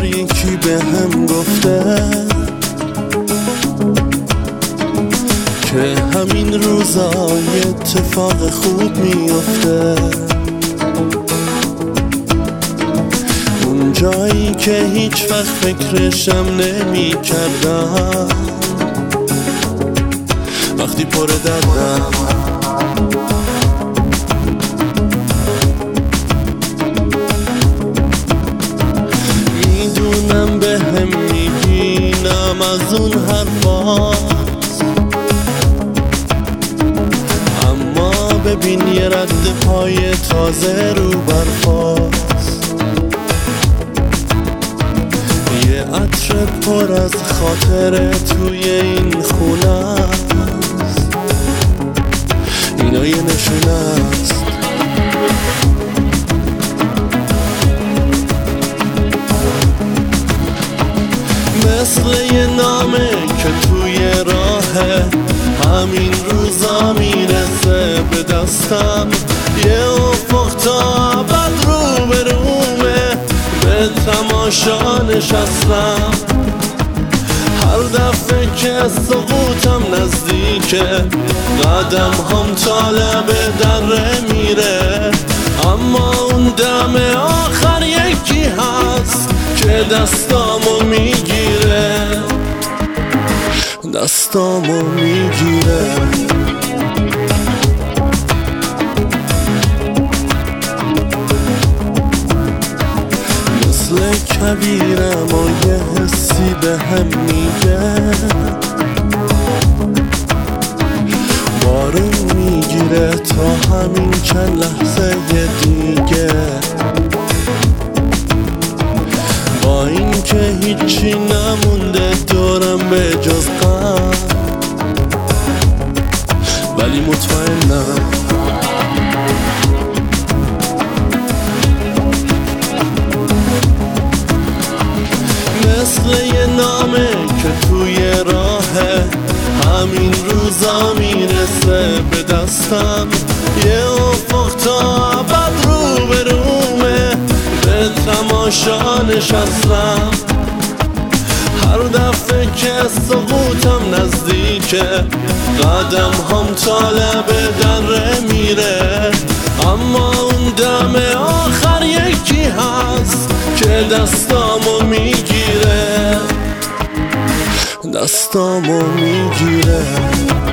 آخر یکی به هم گفته که همین روزا یه اتفاق خوب میفته. اون جایی که هیچ وقت فکرشم نمی کردم، وقتی پر دردم میدونم به هم میگینم از اون حرفاست، اما ببین یه رد پای تازه رو برفاست، یه عطر پر از خاطره توی این خونه است، اینا یه نشونه است. مثل یه نامه که توی راه همین روزا میرسه به دستم، یه افق تا ابد رو به رومه، به تماشا نشستم. هر دفعه که سقوطم نزدیکه، قدم هم طالب دره میره، اما اون دم آخر یکی هست که دستامو میگیره، دستامو میگیره. مثل کبیرم و یه حسی به هم میگه، بارون میگیره تا همین چند لحظه دیگه، با این که هیچی نمونده دورم به جز غم، ولی مطمئنم مثل یه نامه که توی راه همین روزا میرسه به دستم، یه افق تا ابد رو به رومه، به تماشا نشستم. هر دفعه که سقوطم نزدیکه، قدم هم طالب دره میره، اما اون دم آخر یکی هست که دستامو میگیره، دستامو میگیره.